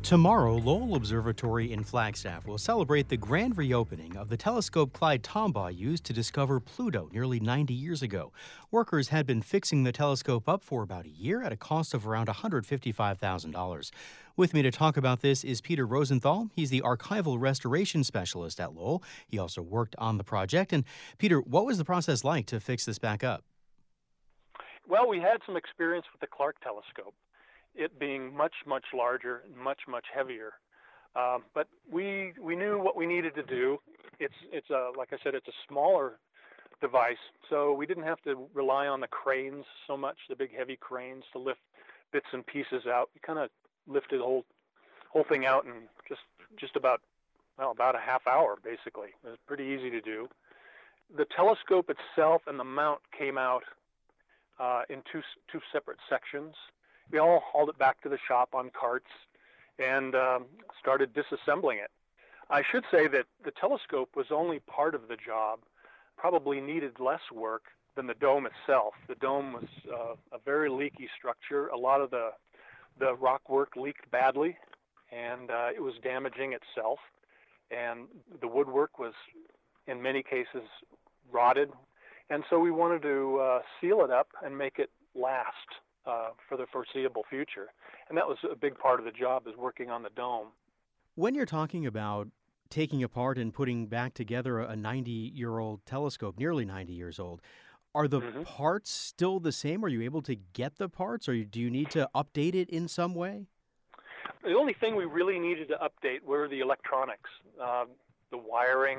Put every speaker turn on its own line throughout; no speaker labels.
Tomorrow, Lowell Observatory in Flagstaff will celebrate the grand reopening of the telescope Clyde Tombaugh used to discover Pluto nearly 90 years ago. Workers had been fixing the telescope up for about a year at a cost of around $155,000. With me to talk about this is Peter Rosenthal. He's the archival restoration specialist at Lowell. He also worked on the project. And Peter, what was the process like to fix this back up?
Well, we had some experience with the Clark telescope, it being much, much larger and much, much heavier. But we knew what we needed to do. It's like I said, it's a smaller device, so we didn't have to rely on the cranes so much, the big heavy cranes to lift bits and pieces out. We kind of lifted the whole thing out in just about a half hour, basically. It was pretty easy to do. The telescope itself and the mount came out in two separate sections. We all hauled it back to the shop on carts and started disassembling it. I should say that the telescope was only part of the job, probably needed less work than the dome itself. The dome was a very leaky structure. A lot of the rock work leaked badly, and it was damaging itself. And the woodwork was, in many cases, rotted. And so we wanted to seal it up and make it last for the foreseeable future. And that was a big part of the job, is working on the dome.
When you're talking about taking apart and putting back together a 90-year-old telescope, nearly 90 years old, are the parts still the same? Are you able to get the parts, or do you need to update it in some way?
The only thing we really needed to update were the electronics, the wiring,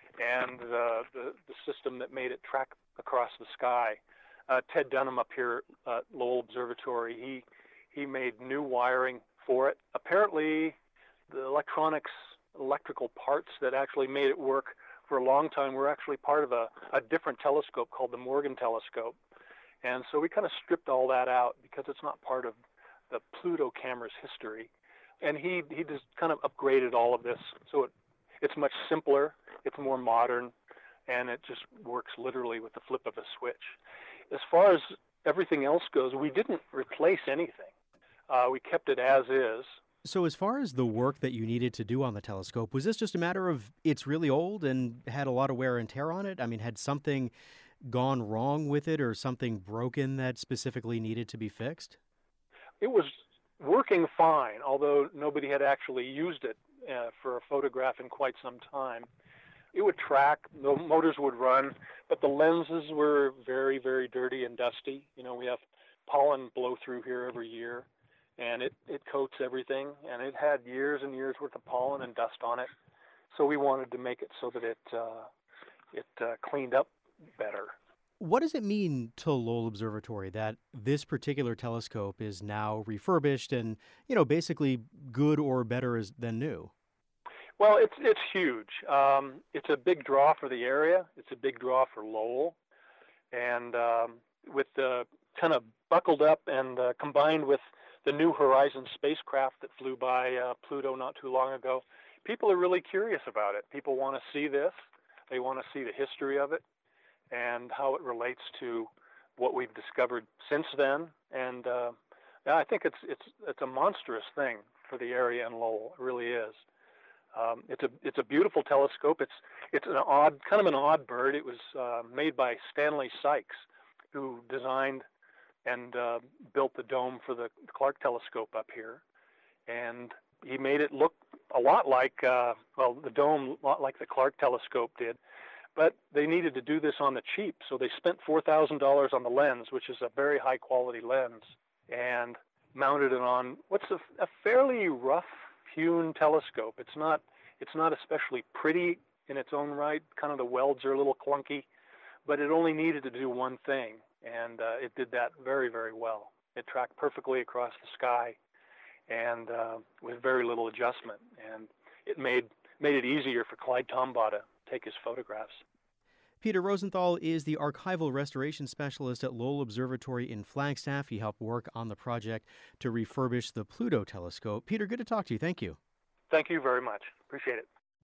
and the system that made it track across the sky. Ted Dunham up here at Lowell Observatory, he made new wiring for it. Apparently, the electrical parts that actually made it work for a long time were actually part of a different telescope called the Morgan telescope. And so we kind of stripped all that out because it's not part of the Pluto camera's history. And he just kind of upgraded all of this so it's much simpler, it's more modern, and it just works literally with the flip of a switch. As far as everything else goes, we didn't replace anything. We kept it as is.
So as far as the work that you needed to do on the telescope, was this just a matter of it's really old and had a lot of wear and tear on it? I mean, had something gone wrong with it or something broken that specifically needed to be fixed?
It was working fine, although nobody had actually used it for a photograph in quite some time. It would track, the motors would run, but the lenses were very, very dirty and dusty. You know, we have pollen blow through here every year, and it coats everything, and it had years and years worth of pollen and dust on it. So we wanted to make it so that it cleaned up better.
What does it mean to Lowell Observatory that this particular telescope is now refurbished and, basically good or better than new?
Well, it's huge. It's a big draw for the area. It's a big draw for Lowell. And with the kind of buckled up and combined with the New Horizons spacecraft that flew by Pluto not too long ago, people are really curious about it. People want to see this. They want to see the history of it and how it relates to what we've discovered since then. And I think it's a monstrous thing for the area in Lowell. It really is. It's a beautiful telescope. It's an odd bird. It was made by Stanley Sykes, who designed and built the dome for the Clark telescope up here, and he made it look a lot like the dome, a lot like the Clark telescope did. But they needed to do this on the cheap, so they spent $4,000 on the lens, which is a very high quality lens, and mounted it on what's a fairly rough-hewn telescope. It's not especially pretty in its own right. Kind of the welds are a little clunky, but it only needed to do one thing, and it did that very, very well. It tracked perfectly across the sky, and with very little adjustment, and it made it easier for Clyde Tombaugh to take his photographs.
Peter Rosenthal is the archival restoration specialist at Lowell Observatory in Flagstaff. He helped work on the project to refurbish the Pluto telescope. Peter, good to talk to you. Thank you.
Thank you very much. Appreciate it.